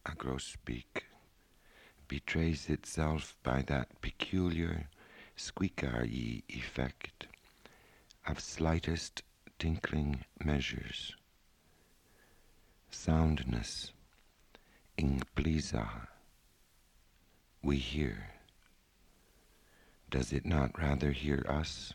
agrospeak betrays itself by that peculiar squeaky effect of slightest tinkling measures. Soundness, ingplisa, we hear. Does it not rather hear us?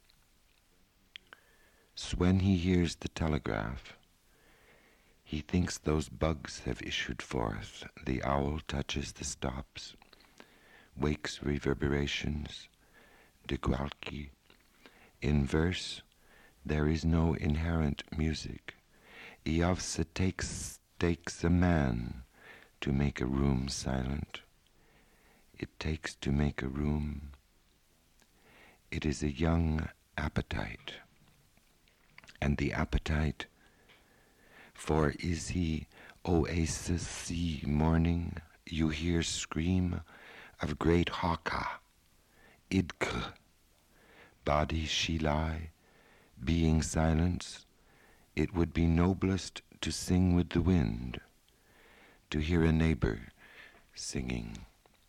When he hears the telegraph, he thinks those bugs have issued forth. The owl touches the stops, wakes reverberations, de qualche. In verse, there is no inherent music. Iovsa takes a man to make a room silent. It takes to make a room. It is a young appetite. And the appetite for is he oasis sea morning, you hear scream of great haka, idk, body she lie, being silence, it would be noblest to sing with the wind, to hear a neighbor singing.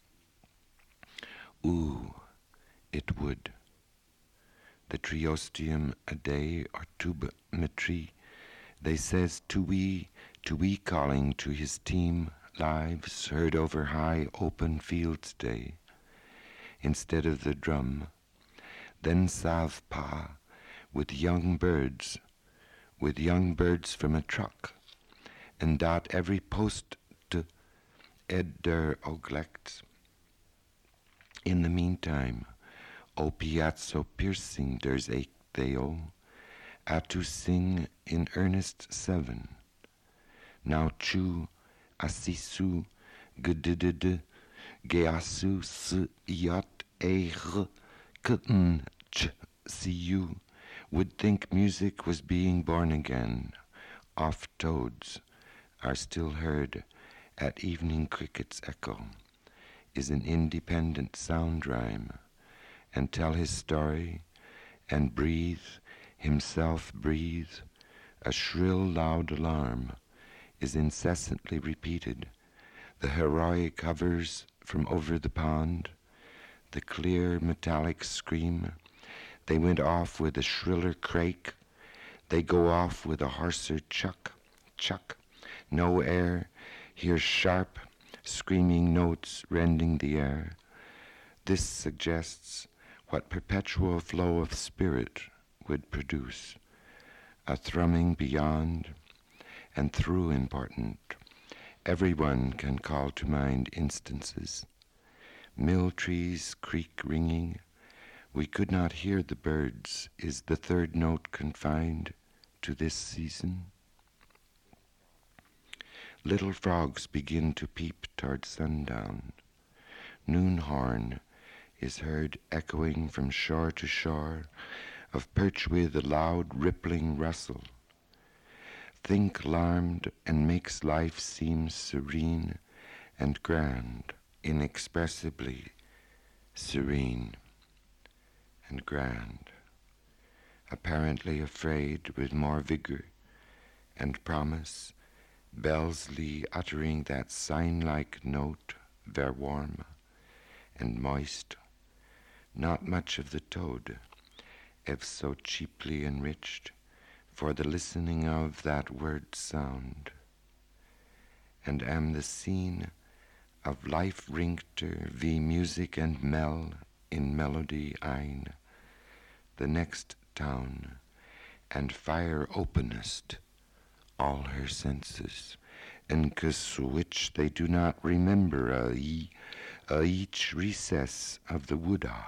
Ooh, it would. The triostium a day or tubometry, they says to we calling to his team lives heard over high open fields day, instead of the drum, then southpaw with young birds from a truck, and dot every post to edder oglect. In the meantime, o piazzo piercing there's a theo, to sing in earnest seven. Now chu, asisu, gddd, geasu, s, yat, eir, kn, ch, siu, would think music was being born again. Oft toads are still heard at evening cricket's echo, is an independent sound rhyme, and tell his story, and breathe, himself breathe, a shrill loud alarm is incessantly repeated. The heroic hovers from over the pond, the clear metallic scream. They went off with a shriller crake, they go off with a harsher chuck, chuck. No air, hear sharp, screaming notes rending the air. This suggests what perpetual flow of spirit would produce, a thrumming beyond and through important. Everyone can call to mind instances. Mill trees creak ringing. We could not hear the birds. Is the third note confined to this season? Little frogs begin to peep toward sundown. Noon horn is heard echoing from shore to shore, of perch with a loud rippling rustle. Think alarmed and makes life seem serene and grand, inexpressibly serene and grand, apparently afraid with more vigor and promise, Belsley uttering that sign-like note, ver warm and moist, not much of the toad, if so cheaply enriched, for the listening of that word sound, and am the scene of life ringter v music and mel in melody ein, the next town, and fire openest all her senses, and which they do not remember each recess of the woodah,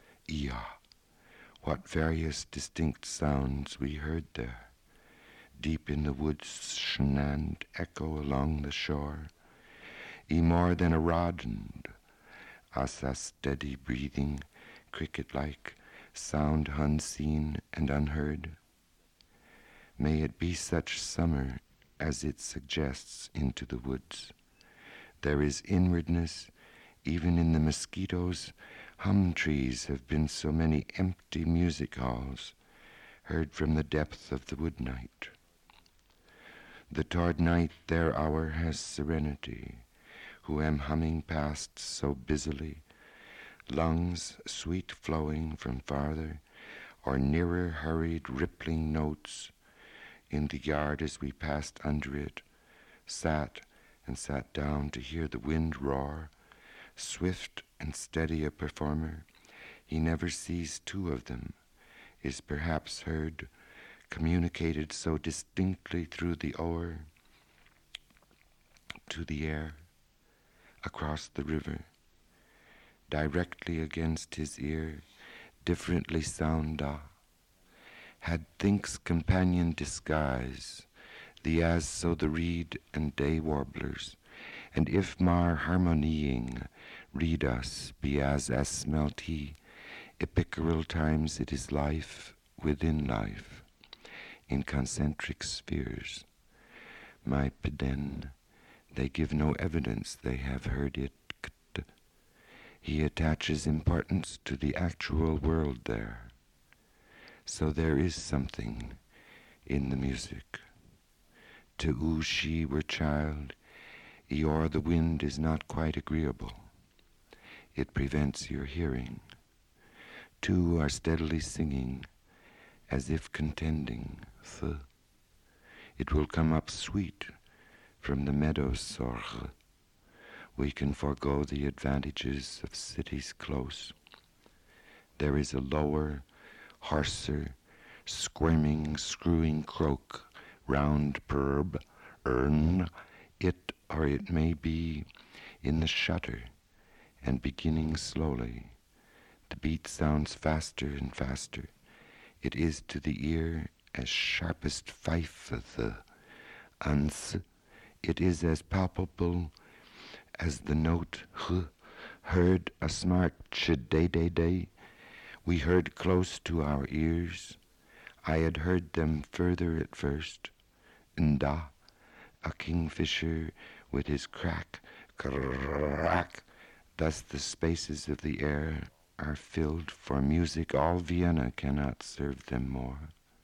what various distinct sounds we heard there, deep in the woods shnand echo along the shore, more than a rod, and us a steady breathing, cricket-like, sound unseen and unheard. May it be such summer as it suggests into the woods. There is inwardness even in the mosquitoes. Hum trees have been so many empty music halls, heard from the depth of the wood night. The toward night their hour has serenity, who am humming past so busily, lungs sweet flowing from farther or nearer hurried rippling notes. In the yard as we passed under it, sat and sat down to hear the wind roar, swift and steady a performer. He never sees two of them, is perhaps heard, communicated so distinctly through the oar to the air, across the river, directly against his ear, differently sounda, had think's companion disguise, the as so the reed and day warblers, and if mar harmonying, read us, be as smelt he, epicural times it is life within life, in concentric spheres. My peden, they give no evidence they have heard it. He attaches importance to the actual world there. So there is something in the music. To who she were child, Eor the wind is not quite agreeable. It prevents your hearing. Two are steadily singing, as if contending. It will come up sweet from the meadows, sorge. We can forego the advantages of cities close. There is a lower, harsher, squirming, screwing croak, round perb, it or it may be in the shutter, and beginning slowly. The beat sounds faster and faster. It is to the ear as sharpest fife of the ans. It is as palpable as the note heard a smart ch-day-day-day. We heard close to our ears. I had heard them further at first. Nda, a kingfisher with his crack, crack. Thus the spaces of the air are filled, for music all Vienna cannot serve them more.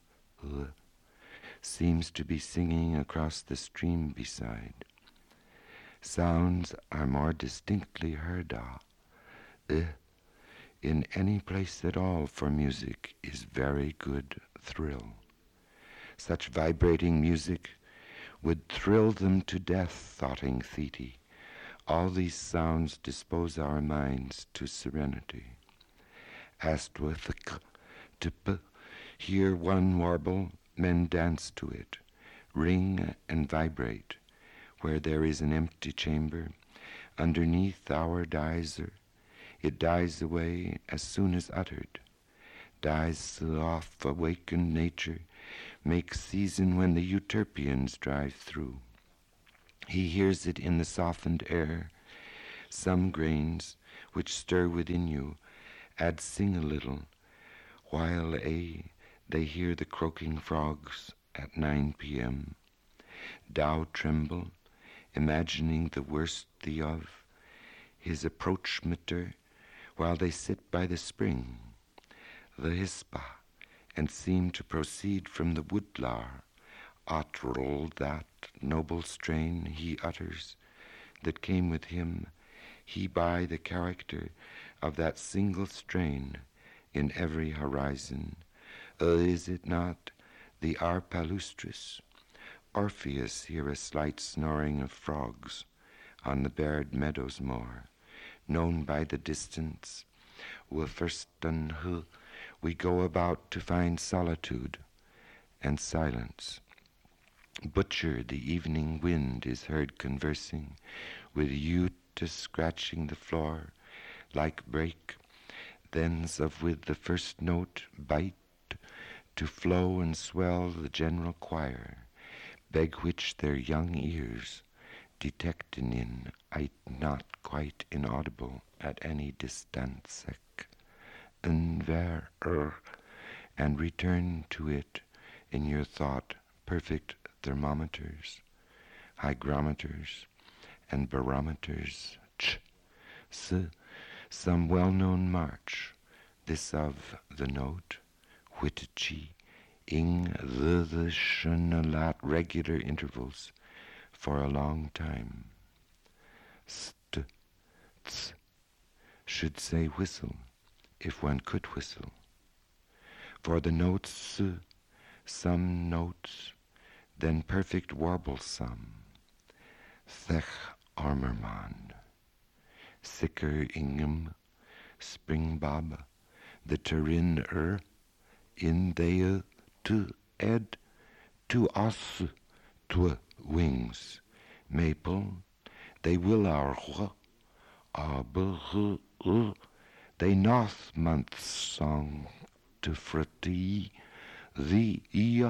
Seems to be singing across the stream beside. Sounds are more distinctly heard. In any place at all for music is very good thrill. Such vibrating music would thrill them to death, thoughting Theti. All these sounds dispose our minds to serenity. Astwithk, to hear one warble, men dance to it, ring and vibrate. Where there is an empty chamber, underneath our dizer, it dies away as soon as uttered. Dies off awakened nature, makes season when the Euterpians drive through. He hears it in the softened air. Some grains which stir within you add sing a little, while they hear the croaking frogs at 9 p.m. Thou tremble, imagining the worst thee of, his approachmeter, while they sit by the spring, the hispa, and seem to proceed from the woodlar, Otrol, that noble strain he utters, that came with him, he by the character of that single strain in every horizon. Is it not the Arpalustris? Orpheus hear a slight snoring of frogs on the bared meadows more, known by the distance. Wilferston, we go about to find solitude and silence. Butcher, the evening wind is heard conversing, with Euta scratching the floor, like break, thens of with the first note bite, to flow and swell the general choir, beg which their young ears detectin in, not quite inaudible at any distance, and return to it in your thought perfect thermometers, hygrometers, and barometers. Some well-known march, this of the note, Whitchi, ing the at regular intervals for a long time. St, ts, should say whistle, if one could whistle. For the notes, some notes, then perfect warble some. Thech armerman, sicker ingem, springbob, the terin in they to ed, to us, to wings, maple, they will our they north month song to frati, the ia,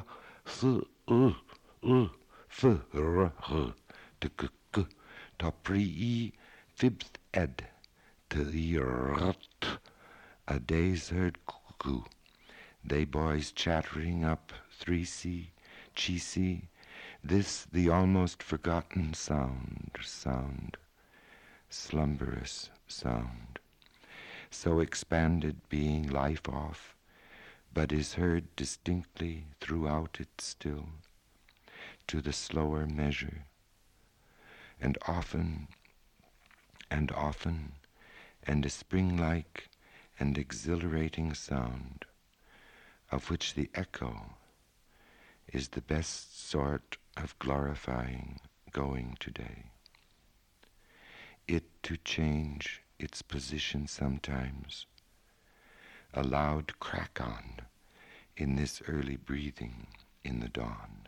to pri fibs ed, to the a day's heard cuckoo, they boys chattering up 3C, Chisi, this the almost forgotten sound, slumberous sound, so expanded being life off, but is heard distinctly throughout it still, to the slower measure, and often, and a spring-like and exhilarating sound, of which the echo is the best sort of glorifying going today. It to change its position sometimes, a loud crack-on in this early breathing in the dawn.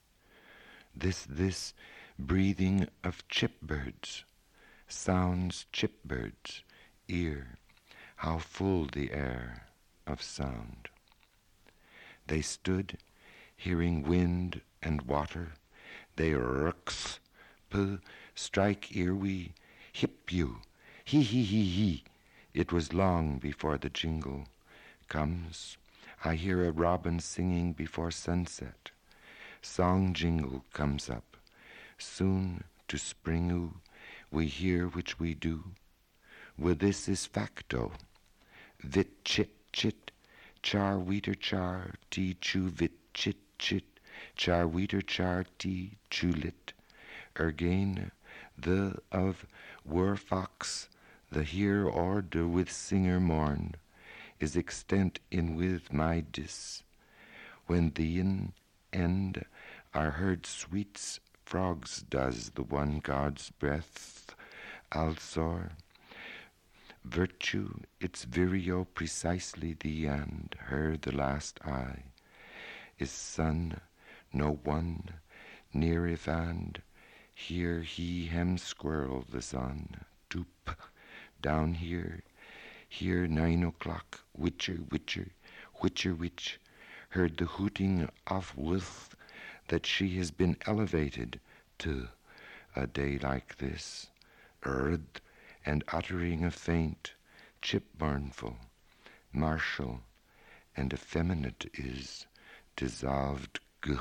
This breathing of chipbirds, sounds chipbirds, ear, how full the air of sound. They stood, hearing wind and water, they rucks, strike ear we, hip you, he. It was long before the jingle comes. I hear a robin singing before sunset. Song jingle comes up. Soon to springu, we hear which we do. Well, this is facto. Vit chit, char weeter char, ti chu vit chit, char weeter char ti chulit. Ergain, the of were fox, the here order with singer morn, is extent in with my dis. When the end are heard sweets, frogs does the one God's breath, alzor. Virtue, its virio precisely the end, her the last eye, is sun, no one, near if and, here he hem squirrel the sun, doop, down here 9 o'clock, witcher, which, heard the hooting of with that she has been elevated to a day like this, and uttering a faint, chipburnful, martial, and effeminate is dissolved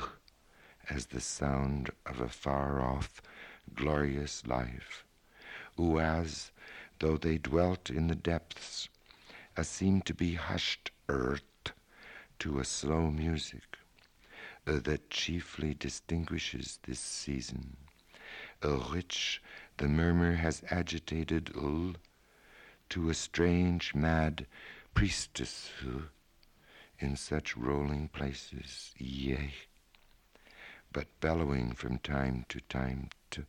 as the sound of a far-off, glorious life, who as though they dwelt in the depths, seemed to be hushed earth to a slow music that chiefly distinguishes this season, which the murmur has agitated to a strange, mad priestess in such rolling places, yea, but bellowing from time to time to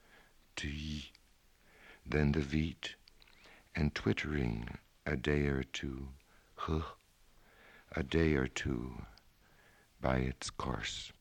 ye, then the veet, and twittering a day or two by its course.